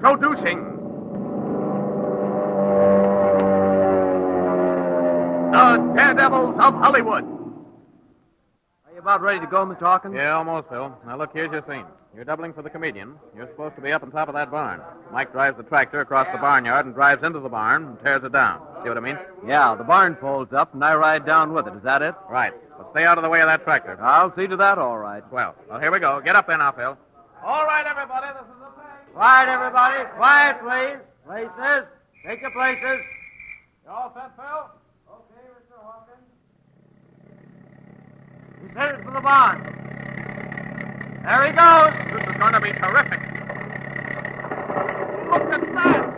Introducing the Daredevils of Hollywood. Are you about ready to go, Mr. Hawkins? Yeah, almost, Phil. Now, look, here's your scene. You're doubling for the comedian. You're supposed to be up on top of that barn. Mike drives the tractor across the barnyard and drives into the barn and tears it down. See what I mean? Yeah, the barn folds up and I ride down with it. Is that it? Right. Well, stay out of the way of that tractor. I'll see to that, all right. Well, here we go. Get up there now, Phil. All right, everybody. This is the thing. Quiet, everybody. Quiet, please. Places. Take your places. You all set, Phil? Okay, Mr. Hawkins. He's headed for the barn. There he goes. This is going to be terrific. Look at that.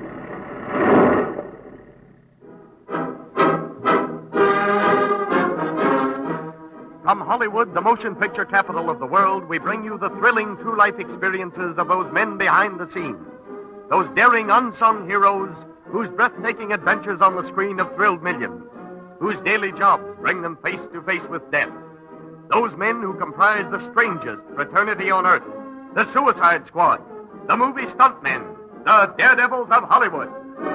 From Hollywood, the motion picture capital of the world, we bring you the thrilling true life experiences of those men behind the scenes. Those daring unsung heroes whose breathtaking adventures on the screen have thrilled millions, whose daily jobs bring them face to face with death. Those men who comprise the strangest fraternity on earth, the Suicide Squad, the movie stuntmen, the Daredevils of Hollywood.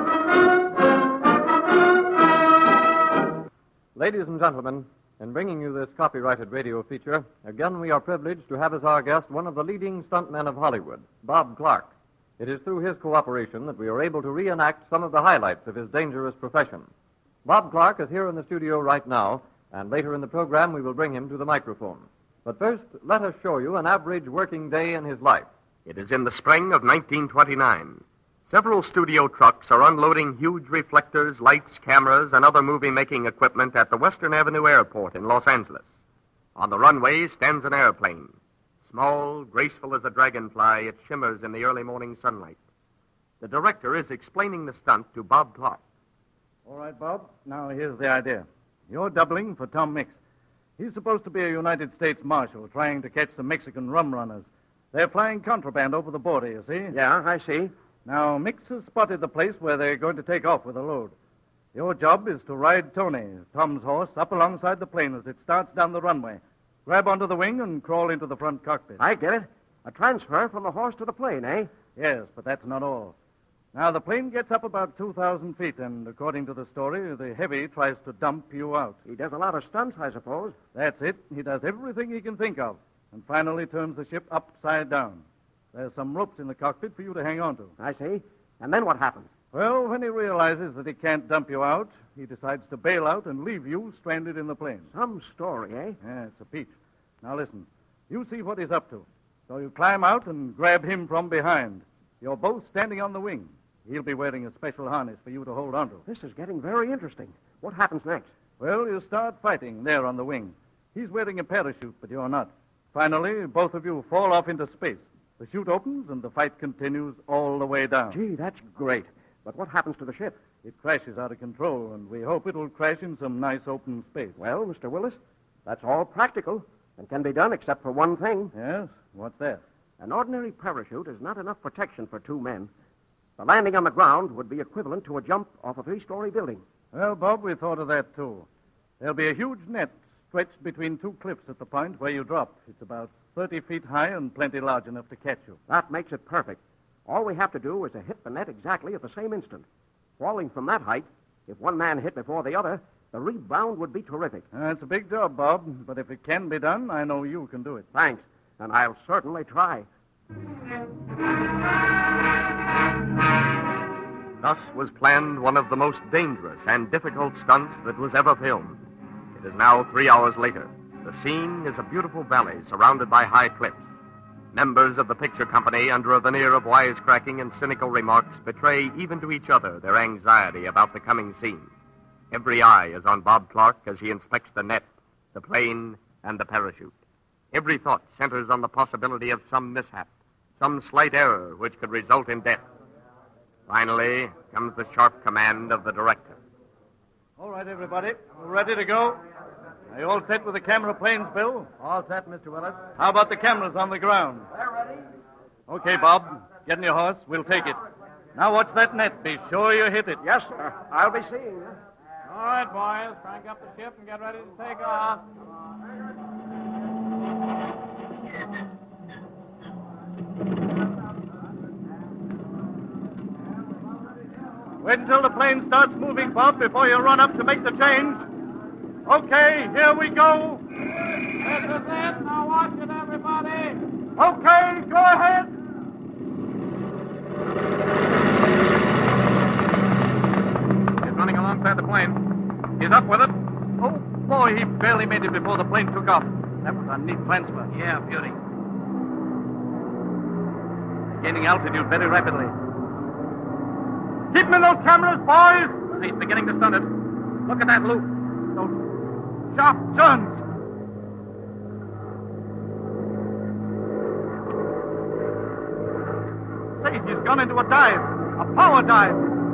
Ladies and gentlemen, in bringing you this copyrighted radio feature, again we are privileged to have as our guest one of the leading stuntmen of Hollywood, Bob Clark. It is through his cooperation that we are able to reenact some of the highlights of his dangerous profession. Bob Clark is here in the studio right now, and later in the program we will bring him to the microphone. But first, let us show you an average working day in his life. It is in the spring of 1929. Several studio trucks are unloading huge reflectors, lights, cameras, and other movie-making equipment at the Western Avenue Airport in Los Angeles. On the runway stands an airplane. Small, graceful as a dragonfly, it shimmers in the early morning sunlight. The director is explaining the stunt to Bob Clark. All right, Bob. Now, here's the idea. You're doubling for Tom Mix. He's supposed to be a United States Marshal trying to catch the Mexican rum runners. They're flying contraband over the border, you see. Yeah, I see. Now, Mix has spotted the place where they're going to take off with a load. Your job is to ride Tony, Tom's horse, up alongside the plane as it starts down the runway. Grab onto the wing and crawl into the front cockpit. I get it. A transfer from the horse to the plane, eh? Yes, but that's not all. Now, the plane gets up about 2,000 feet, and according to the story, the heavy tries to dump you out. He does a lot of stunts, I suppose. That's it. He does everything he can think of, and finally turns the ship upside down. There's some ropes in the cockpit for you to hang on to. I see. And then what happens? Well, when he realizes that he can't dump you out, he decides to bail out and leave you stranded in the plane. Some story, eh? Yeah, it's a peach. Now, listen. You see what he's up to. So you climb out and grab him from behind. You're both standing on the wing. He'll be wearing a special harness for you to hold on to. This is getting very interesting. What happens next? Well, you start fighting there on the wing. He's wearing a parachute, but you're not. Finally, both of you fall off into space. The chute opens, and the fight continues all the way down. Gee, that's great. But what happens to the ship? It crashes out of control, and we hope it'll crash in some nice open space. Well, Mr. Willis, that's all practical and can be done except for one thing. Yes? What's that? An ordinary parachute is not enough protection for two men. The landing on the ground would be equivalent to a jump off a three-story building. Well, Bob, we thought of that, too. There'll be a huge net stretched between two cliffs at the point where you drop. It's about 30 feet high and plenty large enough to catch you. That makes it perfect. All we have to do is to hit the net exactly at the same instant. Falling from that height, if one man hit before the other, the rebound would be terrific. It's a big job, Bob, but if it can be done, I know you can do it. Thanks, and I'll certainly try. Thus was planned one of the most dangerous and difficult stunts that was ever filmed. It is now 3 hours later. The scene is a beautiful valley surrounded by high cliffs. Members of the picture company, under a veneer of wisecracking and cynical remarks, betray even to each other their anxiety about the coming scene. Every eye is on Bob Clark as he inspects the net, the plane, and the parachute. Every thought centers on the possibility of some mishap, some slight error which could result in death. Finally comes the sharp command of the director. All right, everybody. We're ready to go. Are you all set with the camera planes, Bill? All set, Mr. Willis. How about the cameras on the ground? They're ready. Okay, Bob. Get in your horse. We'll take it. Now watch that net. Be sure you hit it. Yes, sir. I'll be seeing you. All right, boys. Crank up the ship and get ready to take off. Wait until the plane starts moving, Bob, before you run up to make the change. Okay, here we go. This is it. Now watch it, everybody. Okay, go ahead. He's running alongside the plane. He's up with it. Oh, boy, he barely made it before the plane took off. That was a neat transfer. Yeah, beauty. Gaining altitude very rapidly. Keep him in those cameras, boys. He's beginning to stun it. Look at that loop. Those sharp turns. Say, he's gone into a dive. A power dive.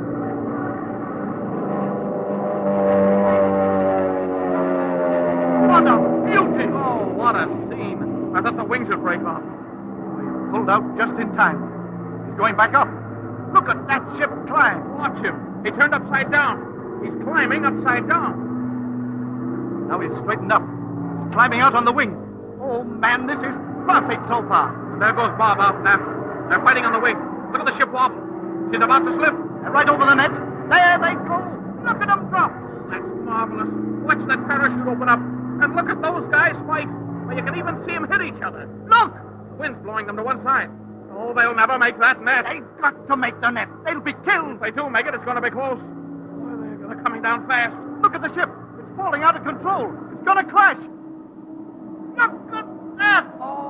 What a beauty! Oh, what a scene. I thought the wings would break off. Pulled out just in time. He's going back up. Look at that ship climb. Watch him. He turned upside down. He's climbing upside down. Now he's straightened up. He's climbing out on the wing. Oh, man, this is perfect so far. And there goes Bob out and after. They're fighting on the wing. Look at the ship wobble. She's about to slip. They're right over the net. There they go. Look at them drop. That's marvelous. Watch that parachute open up. And look at those guys fight. Well, you can even see them hit each other. Look! The wind's blowing them to one side. Oh, they'll never make that net. They've got to make the net. They'll be killed. If they do make it, it's going to be close. Oh, they're coming down fast. Look at the ship. It's falling out of control. It's going to crash. Look at that.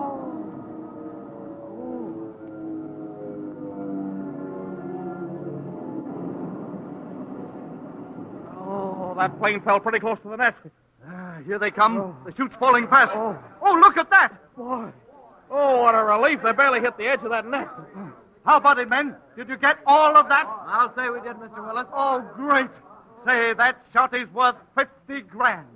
Oh, that plane fell pretty close to the net. Here they come. The chute's falling fast. Oh, look at that. Boy. Oh, what a relief. They barely hit the edge of that net. How about it, men? Did you get all of that? I'll say we did, Mr. Willis. Oh, great. Say, that shot is worth 50 grand.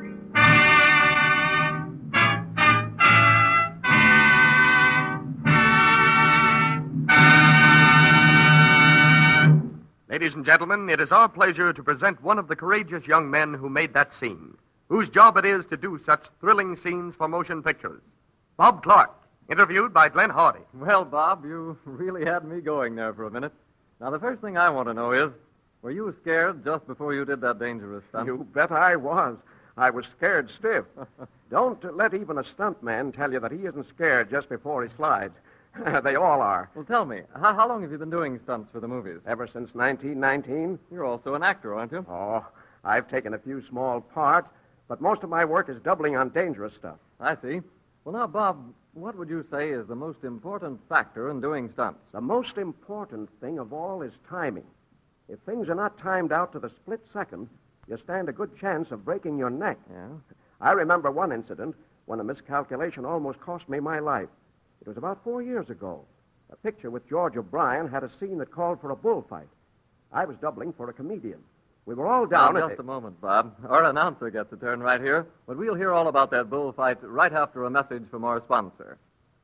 Ladies and gentlemen, it is our pleasure to present one of the courageous young men who made that scene, whose job it is to do such thrilling scenes for motion pictures. Bob Clark, interviewed by Glenn Hardy. Well, Bob, you really had me going there for a minute. Now, the first thing I want to know is, were you scared just before you did that dangerous stunt? You bet I was. I was scared stiff. Don't let even a stuntman tell you that he isn't scared just before he slides. They all are. Well, tell me, how long have you been doing stunts for the movies? Ever since 1919. You're also an actor, aren't you? Oh, I've taken a few small parts, but most of my work is doubling on dangerous stuff. I see. Well, now, Bob, what would you say is the most important factor in doing stunts? The most important thing of all is timing. If things are not timed out to the split second, you stand a good chance of breaking your neck. Yeah? I remember one incident when a miscalculation almost cost me my life. It was about 4 years ago. A picture with George O'Brien had a scene that called for a bullfight. I was doubling for a comedian. We were all down Now, just a moment, Bob. Our announcer gets a turn right here, but we'll hear all about that bullfight right after a message from our sponsor.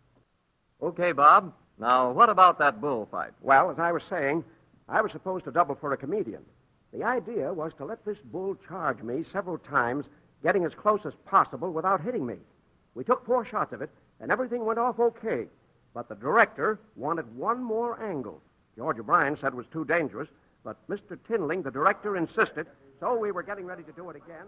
Okay, Bob. Now, what about that bullfight? Well, as I was saying, I was supposed to double for a comedian. The idea was to let this bull charge me several times, getting as close as possible without hitting me. We took 4 shots of it, and everything went off okay. But the director wanted one more angle. George O'Brien said it was too dangerous, but Mr. Tinling, the director, insisted, so we were getting ready to do it again.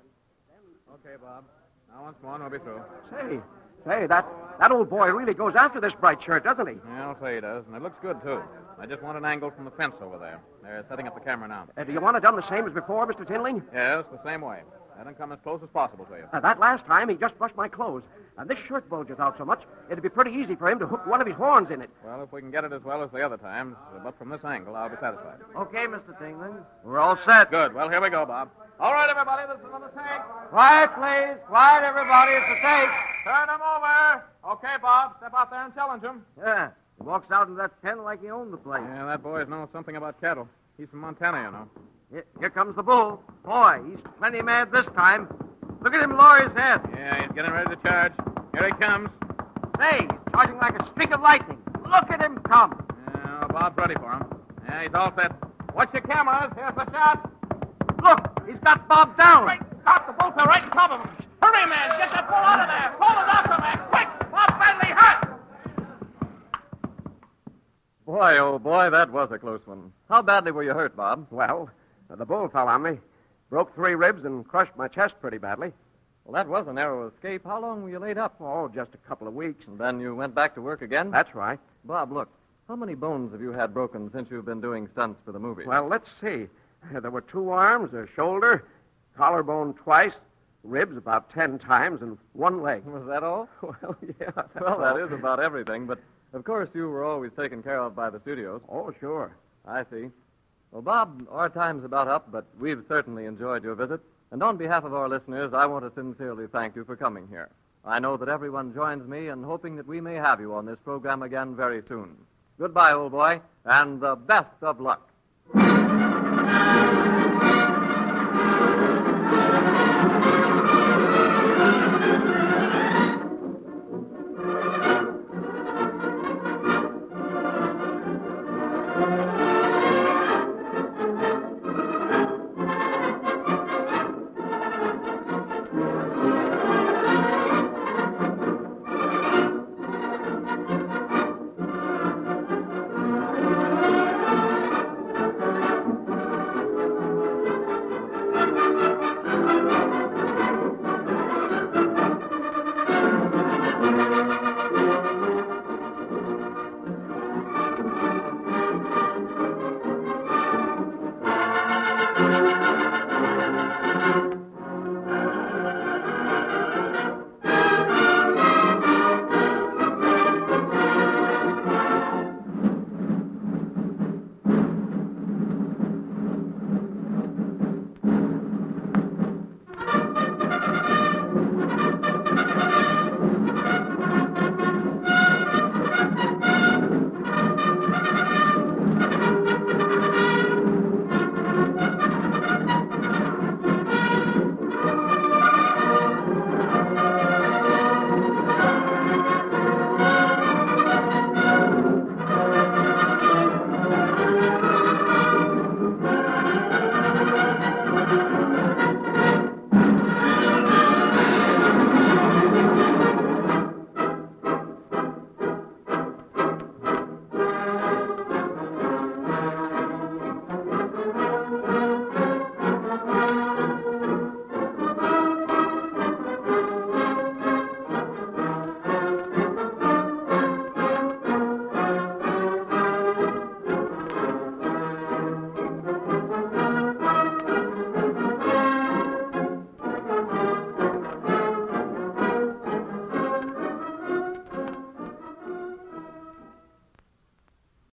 Okay, Bob. Now, once more, and we'll be through. Say, that old boy really goes after this bright shirt, doesn't he? Yeah, I'll say he does, and it looks good, too. I just want an angle from the fence over there. They're setting up the camera now. Do you want it done the same as before, Mr. Tinling? Yes, the same way. Let him come as close as possible to you. That last time, he just brushed my clothes. And this shirt bulges out so much, it'd be pretty easy for him to hook one of his horns in it. Well, if we can get it as well as the other times, but from this angle, I'll be satisfied. Okay, Mr. Tingling. We're all set. Good. Well, here we go, Bob. All right, everybody, this is on the take. Quiet, please. Quiet, everybody. It's a take. Turn him over. Okay, Bob, step out there and challenge him. Yeah. He walks out in that pen like he owned the place. Yeah, that boy knows something about cattle. He's from Montana, you know. Here comes the bull. Boy, he's plenty mad this time. Look at him lower his head. Yeah, he's getting ready to charge. Here he comes. Say, he's charging like a streak of lightning. Look at him come. Yeah, Bob's ready for him. Yeah, he's all set. Watch your cameras. Here's the shot. Look, he's got Bob down. Great Scott, the bulls are right on top of him. Hurry, man. Get that bull out of there. Pull the doctor, man. Quick. Bob's badly hurt. Boy, oh boy, that was a close one. How badly were you hurt, Bob? Well, the bull fell on me, broke 3 ribs, and crushed my chest pretty badly. Well, that was a narrow escape. How long were you laid up? Oh, just a couple of weeks. And then you went back to work again? That's right. Bob, look, how many bones have you had broken since you've been doing stunts for the movie? Well, let's see. There were 2 arms, a shoulder, collarbone twice, ribs about 10 times, and 1 leg. Was that all? Well, yeah. Well, that is about everything, but of course you were always taken care of by the studios. Oh, sure. I see. Well, Bob, our time's about up, but we've certainly enjoyed your visit. And on behalf of our listeners, I want to sincerely thank you for coming here. I know that everyone joins me in hoping that we may have you on this program again very soon. Goodbye, old boy, and the best of luck.